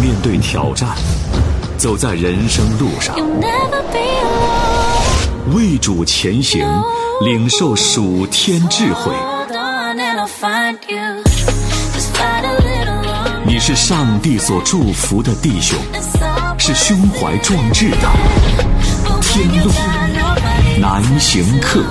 面对挑战，走在人生路上，为主前行，领受属天智慧。你是上帝所祝福的弟兄，是胸怀壮志的天路难行客。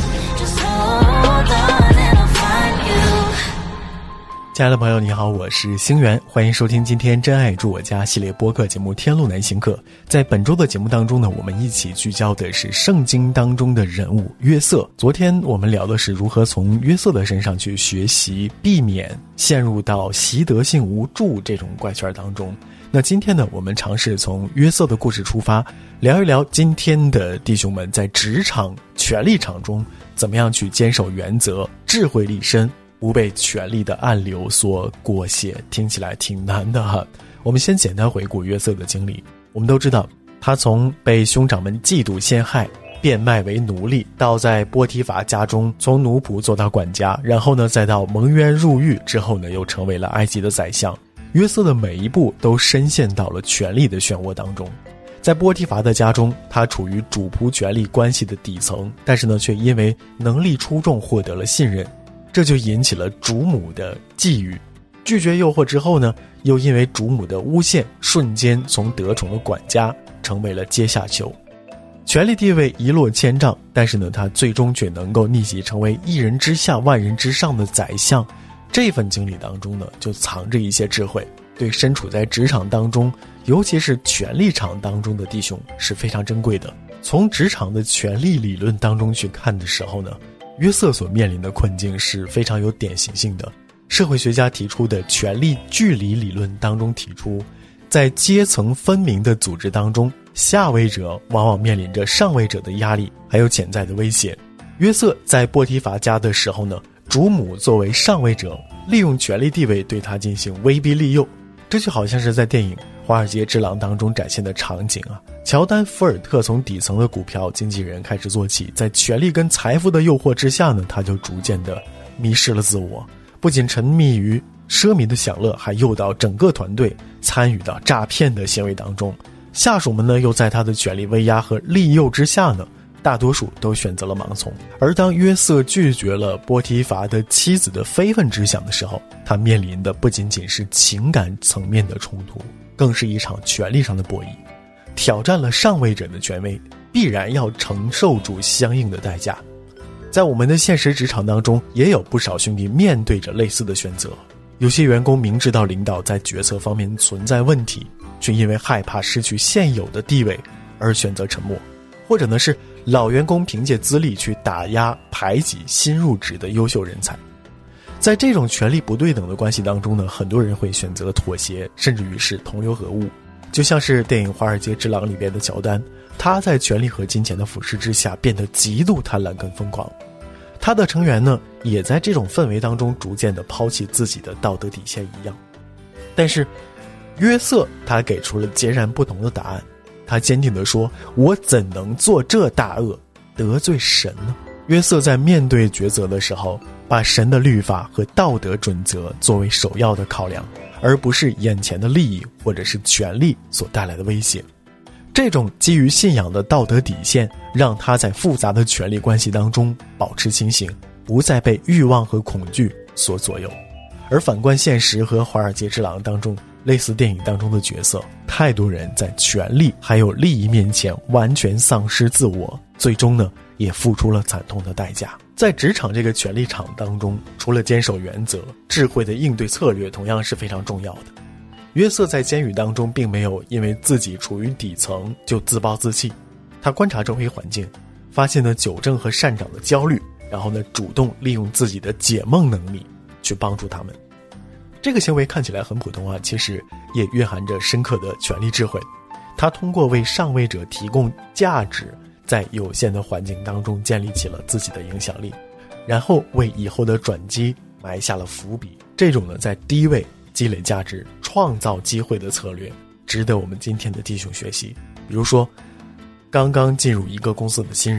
亲爱的朋友你好，我是星源，欢迎收听今天真爱住我家系列播客节目天路难行客。在本周的节目当中呢，我们一起聚焦的是圣经当中的人物约瑟。昨天我们聊的是如何从约瑟的身上去学习，避免陷入到习得性无助这种怪圈当中。那今天呢，我们尝试从约瑟的故事出发，聊一聊今天的弟兄们在职场权力场中怎么样去坚守原则，智慧立身，不被权力的暗流所裹挟。听起来挺难的哈。我们先简单回顾约瑟的经历。我们都知道，他从被兄长们嫉妒陷害，变卖为奴隶，到在波提乏家中从奴仆做到管家，然后呢再到蒙冤入狱之后呢，又成为了埃及的宰相。约瑟的每一步都深陷到了权力的漩涡当中。在波提乏的家中，他处于主仆权力关系的底层，但是呢却因为能力出众获得了信任，这就引起了主母的觊觎。拒绝诱惑之后呢，又因为主母的诬陷，瞬间从得宠的管家成为了阶下囚，权力地位一落千丈。但是呢，他最终却能够逆袭成为一人之下万人之上的宰相。这份经历当中呢，就藏着一些智慧，对身处在职场当中，尤其是权力场当中的弟兄是非常珍贵的。从职场的权力理论当中去看的时候呢，约瑟所面临的困境是非常有典型性的。社会学家提出的权力距离理论当中提出，在阶层分明的组织当中，下位者往往面临着上位者的压力，还有潜在的威胁。约瑟在波提乏家的时候呢，主母作为上位者，利用权力地位对他进行威逼利诱。这就好像是在电影《华尔街之狼》当中展现的场景啊。乔丹·福尔特从底层的股票经纪人开始做起，在权力跟财富的诱惑之下呢，他就逐渐的迷失了自我，不仅沉迷于奢靡的享乐，还诱导整个团队参与到诈骗的行为当中。下属们呢，又在他的权力威压和利诱之下呢，大多数都选择了盲从。而当约瑟拒绝了波提乏的妻子的非分之想的时候，他面临的不仅仅是情感层面的冲突，更是一场权力上的博弈。挑战了上位者的权威，必然要承受住相应的代价。在我们的现实职场当中，也有不少兄弟面对着类似的选择。有些员工明知道领导在决策方面存在问题，却因为害怕失去现有的地位而选择沉默，或者呢是老员工凭借资历去打压排挤新入职的优秀人才。在这种权力不对等的关系当中呢，很多人会选择妥协，甚至于是同流合污。就像是电影《华尔街之狼》里边的乔丹，他在权力和金钱的腐蚀之下变得极度贪婪跟疯狂。他的成员呢，也在这种氛围当中逐渐的抛弃自己的道德底线一样。但是约瑟他给出了截然不同的答案。他坚定地说，我怎能做这大恶，得罪神呢？约瑟在面对抉择的时候，把神的律法和道德准则作为首要的考量，而不是眼前的利益或者是权力所带来的威胁。这种基于信仰的道德底线，让他在复杂的权力关系当中保持清醒，不再被欲望和恐惧所左右。而反观现实和《华尔街之狼》当中类似电影当中的角色，太多人在权力还有利益面前完全丧失自我，最终呢也付出了惨痛的代价。在职场这个权力场当中，除了坚守原则，智慧的应对策略同样是非常重要的。约瑟在监狱当中并没有因为自己处于底层就自暴自弃，他观察周围环境，发现了纠正和善长的焦虑，然后呢主动利用自己的解梦能力去帮助他们。这个行为看起来很普通啊，其实也蕴含着深刻的权力智慧。他通过为上位者提供价值，在有限的环境当中建立起了自己的影响力，然后为以后的转机埋下了伏笔。这种呢，在低位积累价值、创造机会的策略，值得我们今天的弟兄学习。比如说，刚刚进入一个公司的新人，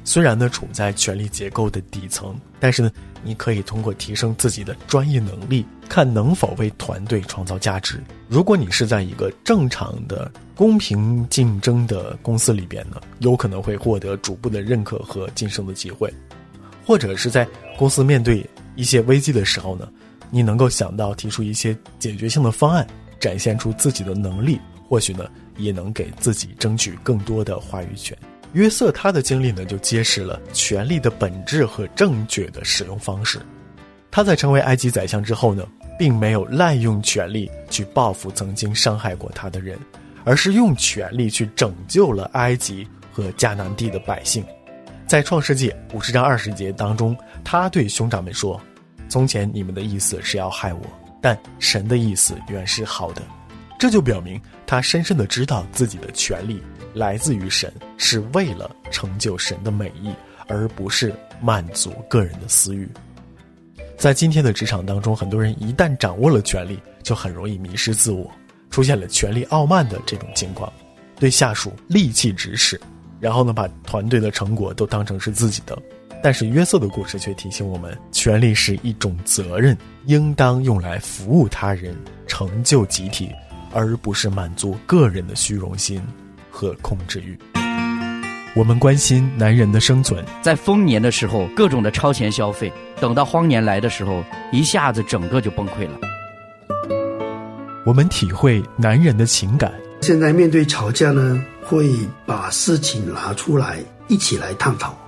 虽然呢处在权力结构的底层，但是呢你可以通过提升自己的专业能力，看能否为团队创造价值。如果你是在一个正常的公平竞争的公司里边呢，有可能会获得逐步的认可和晋升的机会。或者是在公司面对一些危机的时候呢，你能够想到提出一些解决性的方案，展现出自己的能力，或许呢也能给自己争取更多的话语权。约瑟他的经历呢就揭示了权力的本质和正确的使用方式。他在成为埃及宰相之后呢，并没有滥用权力去报复曾经伤害过他的人，而是用权力去拯救了埃及和迦南地的百姓。在创世纪50章20节当中，他对兄长们说，从前你们的意思是要害我，但神的意思原是好的。这就表明他深深地知道自己的权利来自于神，是为了成就神的美意，而不是满足个人的私欲。在今天的职场当中，很多人一旦掌握了权力，就很容易迷失自我，出现了权力傲慢的这种情况，对下属戾气指使，然后呢把团队的成果都当成是自己的。但是约瑟的故事却提醒我们，权力是一种责任，应当用来服务他人，成就集体，而不是满足个人的虚荣心和控制欲。我们关心男人的生存， 在丰年的时候各种的超前消费，等到荒年来的时候，一下子整个就崩溃了。 我们体会男人的情感， 现在面对吵架呢，会把事情拿出来一起来探讨。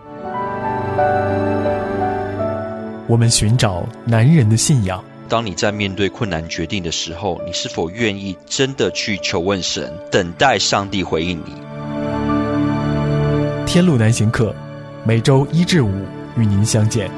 我们寻找男人的信仰， 当你在面对困难决定的时候，你是否愿意真的去求问神，等待上帝回应你？ 天路难行课，每周1至5与您相见。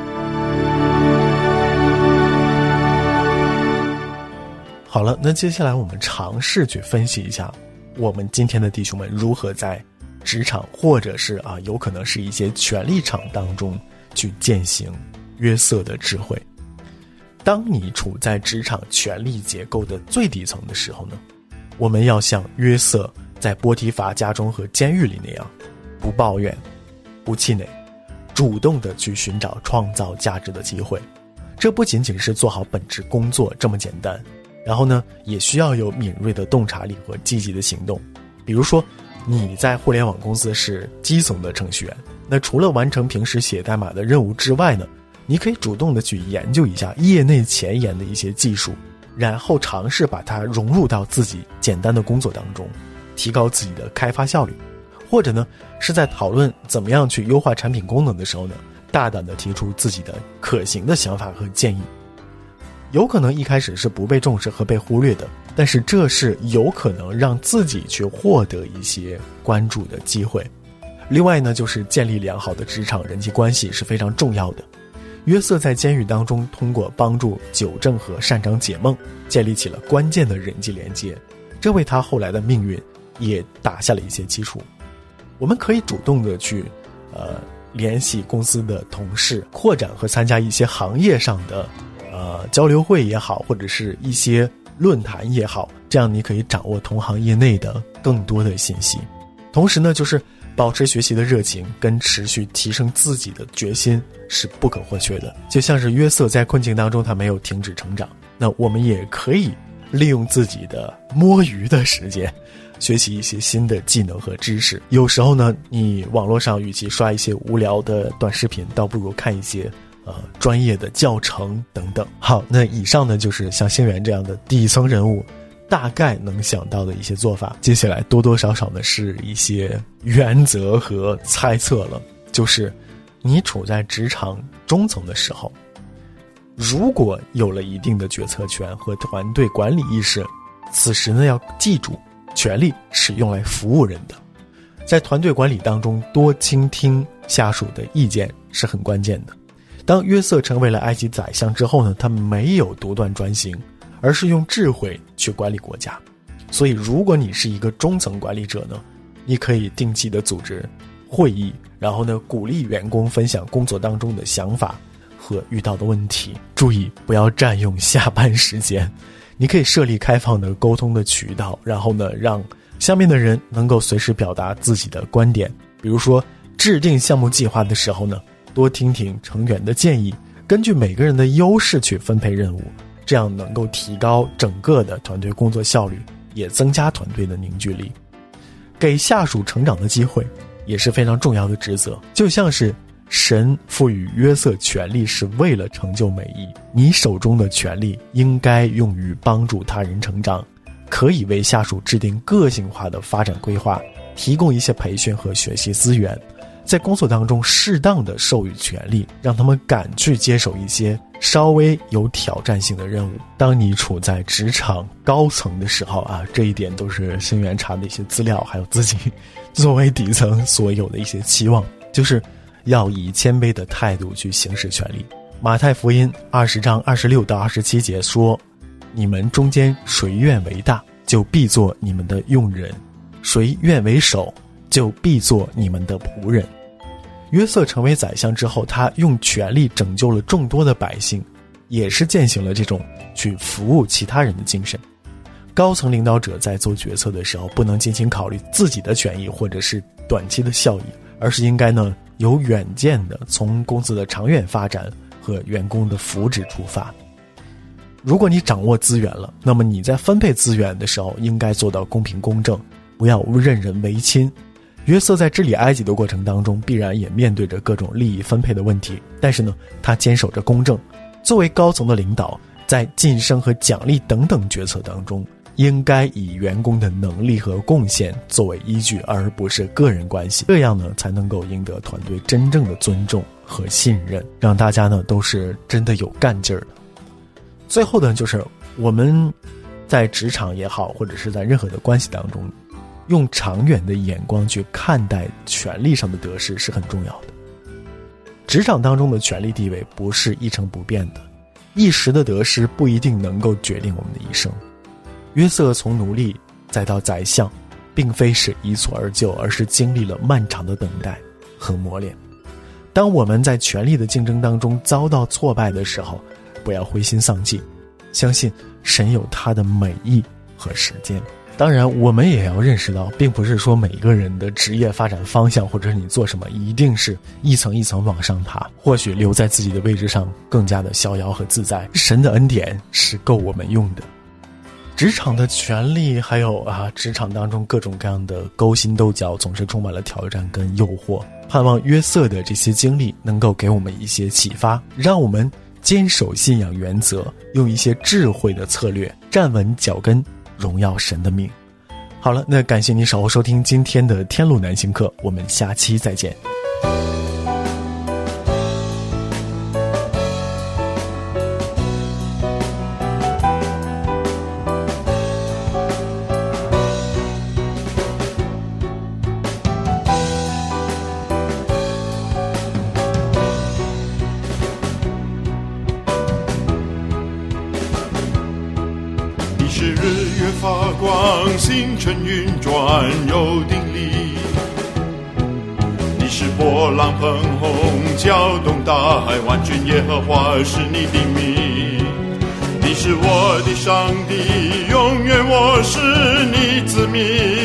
好了，那接下来我们尝试去分析一下我们今天的弟兄们如何在职场或者是有可能是一些权力场当中去践行约瑟的智慧。当你处在职场权力结构的最底层的时候呢，我们要像约瑟在波提乏家中和监狱里那样，不抱怨，不气馁，主动的去寻找创造价值的机会。这不仅仅是做好本职工作这么简单，然后呢也需要有敏锐的洞察力和积极的行动。比如说你在互联网公司是基层的程序员，那除了完成平时写代码的任务之外呢，你可以主动的去研究一下业内前沿的一些技术，然后尝试把它融入到自己简单的工作当中，提高自己的开发效率。或者呢是在讨论怎么样去优化产品功能的时候呢，大胆的提出自己的可行的想法和建议。有可能一开始是不被重视和被忽略的，但是这是有可能让自己去获得一些关注的机会。另外呢，就是建立良好的职场人际关系是非常重要的。约瑟在监狱当中通过帮助纠正和擅长解梦，建立起了关键的人际连接，这为他后来的命运也打下了一些基础。我们可以主动的去联系公司的同事，扩展和参加一些行业上的交流会也好，或者是一些论坛也好，这样你可以掌握同行业内的更多的信息。同时呢，就是保持学习的热情跟持续提升自己的决心是不可或缺的。就像是约瑟在困境当中他没有停止成长，那我们也可以利用自己的摸鱼的时间学习一些新的技能和知识。有时候呢，你网络上与其刷一些无聊的短视频，倒不如看一些专业的教程等等。好，那以上呢就是像星源这样的底层人物大概能想到的一些做法。接下来多多少少呢是一些原则和猜测了，就是你处在职场中层的时候，如果有了一定的决策权和团队管理意识，此时呢要记住，权力是用来服务人的。在团队管理当中，多倾听下属的意见是很关键的。当约瑟成为了埃及宰相之后呢，他没有独断专行，而是用智慧去管理国家。所以如果你是一个中层管理者呢，你可以定期的组织会议，然后呢鼓励员工分享工作当中的想法和遇到的问题。注意不要占用下班时间，你可以设立开放的沟通的渠道，然后呢让下面的人能够随时表达自己的观点。比如说制定项目计划的时候呢，多听听成员的建议，根据每个人的优势去分配任务，这样能够提高整个的团队工作效率，也增加团队的凝聚力。给下属成长的机会也是非常重要的职责，就像是神赋予约瑟权力是为了成就美意，你手中的权力应该用于帮助他人成长，可以为下属制定个性化的发展规划，提供一些培训和学习资源，在工作当中适当的授予权力，让他们敢去接手一些稍微有挑战性的任务。当你处在职场高层的时候啊，这一点都是星源查的一些资料，还有自己作为底层所有的一些期望，就是要以谦卑的态度去行使权力。马太福音20章26到27节说，你们中间谁愿为大，就必做你们的用人；谁愿为首，就必做你们的仆人。约瑟成为宰相之后，他用权力拯救了众多的百姓，也是践行了这种去服务其他人的精神。高层领导者在做决策的时候，不能仅仅考虑自己的权益或者是短期的效益，而是应该呢有远见的，从公司的长远发展和员工的福祉出发。如果你掌握资源了，那么你在分配资源的时候应该做到公平公正，不要任人唯亲。约瑟在治理埃及的过程当中，必然也面对着各种利益分配的问题，但是呢，他坚守着公正。作为高层的领导，在晋升和奖励等等决策当中，应该以员工的能力和贡献作为依据，而不是个人关系，这样呢，才能够赢得团队真正的尊重和信任，让大家呢都是真的有干劲儿的。最后呢，就是我们在职场也好，或者是在任何的关系当中，用长远的眼光去看待权力上的得失是很重要的。职场当中的权力地位不是一成不变的，一时的得失不一定能够决定我们的一生。约瑟从奴隶再到宰相，并非是一蹴而就，而是经历了漫长的等待和磨练。当我们在权力的竞争当中遭到挫败的时候，不要灰心丧气，相信神有他的美意和时间。当然我们也要认识到，并不是说每个人的职业发展方向或者是你做什么一定是一层一层往上爬，或许留在自己的位置上更加的逍遥和自在，神的恩典是够我们用的。职场的权利还有职场当中各种各样的勾心斗角，总是充满了挑战跟诱惑。盼望约瑟的这些经历能够给我们一些启发，让我们坚守信仰原则，用一些智慧的策略站稳脚跟，荣耀神的名。好了，那感谢你守候收听今天的天路南行课，我们下期再见。 是日月发光，星辰运转有定力。你是波浪喷洪，搅动大海，万军耶和华是你的名。你是我的上帝，永远我是你子民。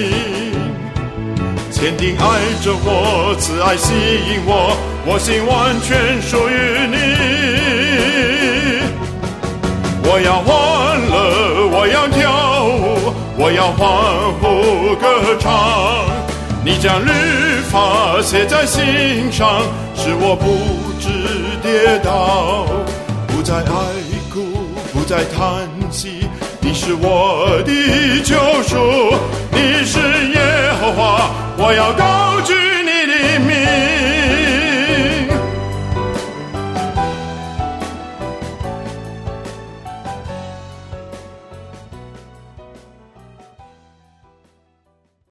坚定爱着我，慈爱吸引我，我心完全属于你。我要欢乐，我要跳舞，我要欢呼歌唱。你将律法写在心上，使我不致跌倒，不再哀哭，不再叹息。你是我的救赎，你是耶和华，我要高